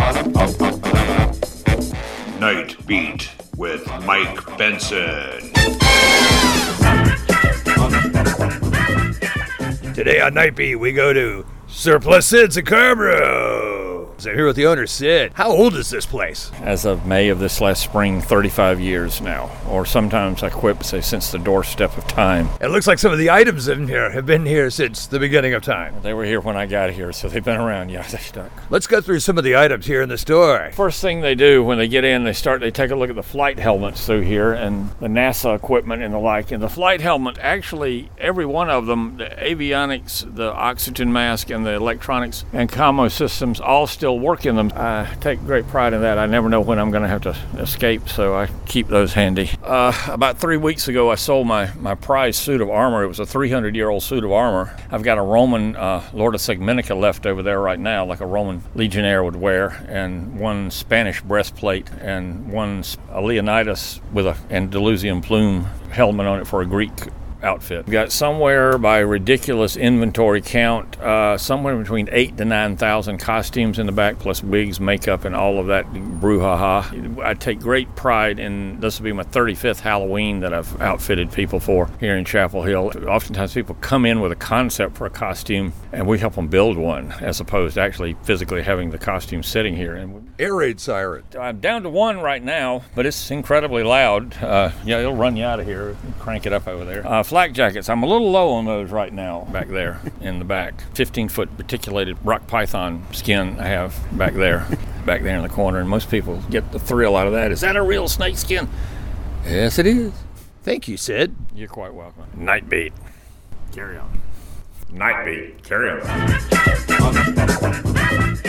Night Beat with Mike Benson. Today on Night Beat, we go to Surplus Sid's in Carborough. I'm here with the owner, Sid. How old is this place? As of May of this last spring, 35 years now. Or sometimes I quip, say, since the doorstep of time. It looks like some of the items in here have been here since the beginning of time. They were here when I got here, so they've been around. Yeah, they stuck. Let's go through some of the items here in the store. First thing they do when they get in, they take a look at the flight helmets through here and the NASA equipment and the like. And the flight helmet, actually, every one of them, the avionics, the oxygen mask, and the electronics and commo systems all still work in them. I take great pride in that. I never know when I'm going to have to escape, so I keep those handy. About 3 weeks ago, I sold my prized suit of armor. It was a 300-year-old suit of armor. I've got a Roman Lord of Segmenica left over there right now, like a Roman legionnaire would wear, and one Spanish breastplate, and one a Leonidas with a Andalusian plume helmet on it for a Greek outfit. We got somewhere by ridiculous inventory count, somewhere between 8,000 to 9,000 costumes in the back, plus wigs, makeup, and all of that brouhaha. I take great pride in, this will be my 35th Halloween that I've outfitted people for here in Chapel Hill. Oftentimes people come in with a concept for a costume and we help them build one, as opposed to actually physically having the costume sitting here. And air raid siren. I'm down to one right now, but it's incredibly loud. Yeah, it'll run you out of here. Crank it up over there. Flak jackets, I'm a little low on those right now back there in the back. 15-foot reticulated rock python skin I have back there in the corner, and most people get the thrill out of that. Is that a real snake skin? Yes, it is. Thank you, Sid. You're quite welcome. Night Beat. Carry on. Night Beat. Carry on.